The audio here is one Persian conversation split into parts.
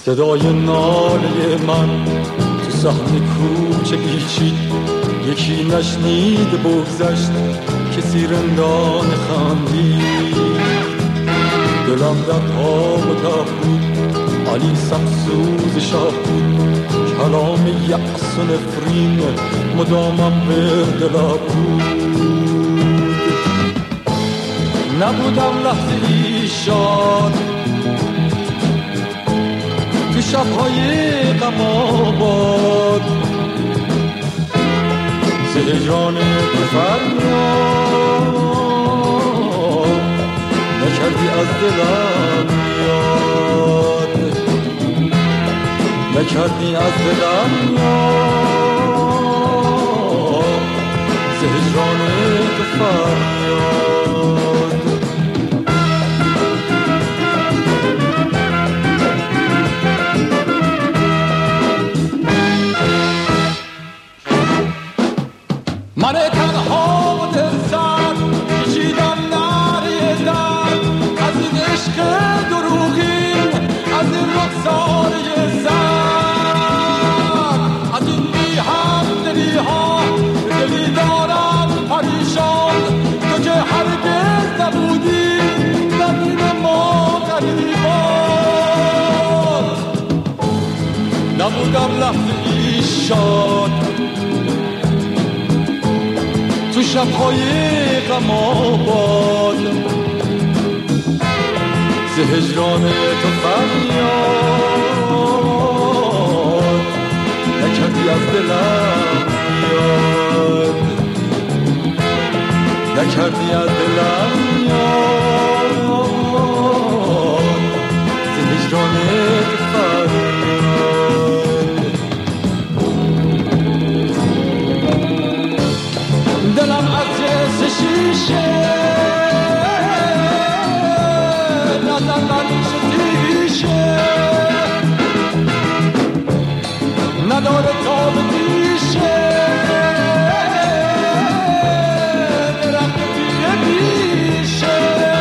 صدای ناله من تو صحن کوچه پیچید، یکی نشنید بگذشت کسی رندان خندید. دلم در تاب و تب بود، علی سمسوز شاه بود، کلام یأس و نفرین مدامم به دلم بود. نبودم لحظه ای شاد تو شب‌های غم آباد، ز هجران تو فریاد نکردی از دلم یاد، نکردی از دلم یاد، ز هجران تو فریاد. من تنها و دلسر کشیدم نعره در از این عشق دروغین، از این رخساره زر، از این بی همدلی ها دلی دارم پریشان. تو که هرگز نبودی زمین ما غریبان، نبودم لحظه ای شاد تو شب‌های غم آباد، ز هجران تو فریاد نکردی از دلم یاد، نکردی از دلم یاد، ز هجران تو فریاد. دلم از جنس شیشه نزن بر شتیشه، نداره تاب دیشه درخت دیگه بیشه.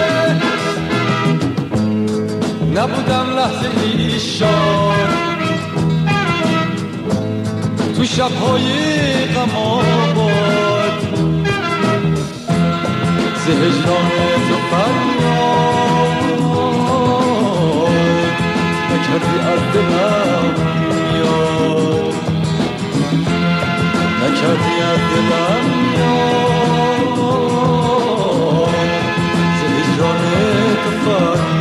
نبودم لحظه ای شاد تو شب‌های غم آباد، ز هجران تو فریاد نکردی از دلم یاد، نکردی از دلم یاد، ز هجران تو فریاد.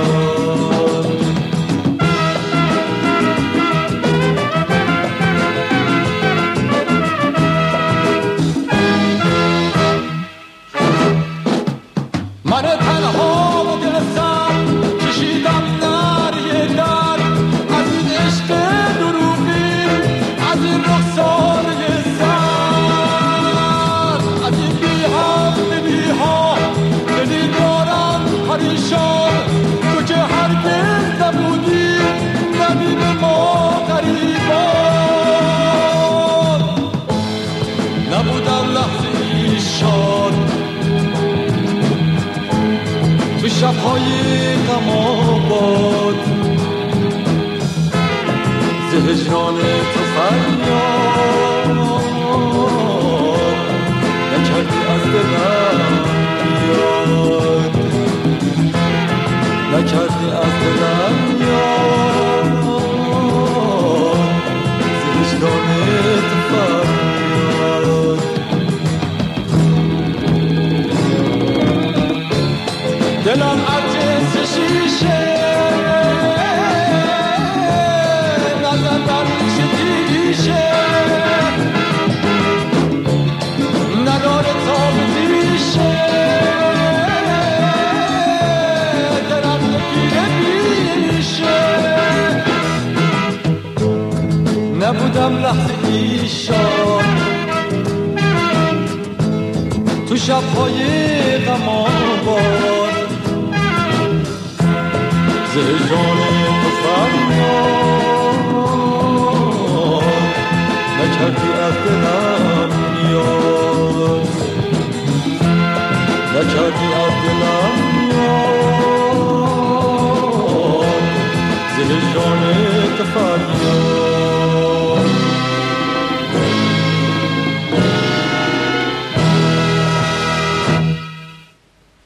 من تنها و دلسر کشیدم نعره در از این عشق دروغین، از این رخساره زر، از این بی همدلی ها دلی دارم پریشان. تو که هرگز نبودی نبین ما غریبان، نبودم لحظه ای شاد تو شب‌های غم آباد، ز هجران تو فریاد نکردی از دلم یاد، نکردی از دلم یاد، ز هجران تو فریاد. دلم از جنس شیشه نزن بر شتیشه، نداره تاب دیشه درخت دیگه بیشه. نبودم لحظه ای شاد تو شب‌های غم آباد، ز هجران تو فریاد نکردی از دلم یاد، نکردی از دلم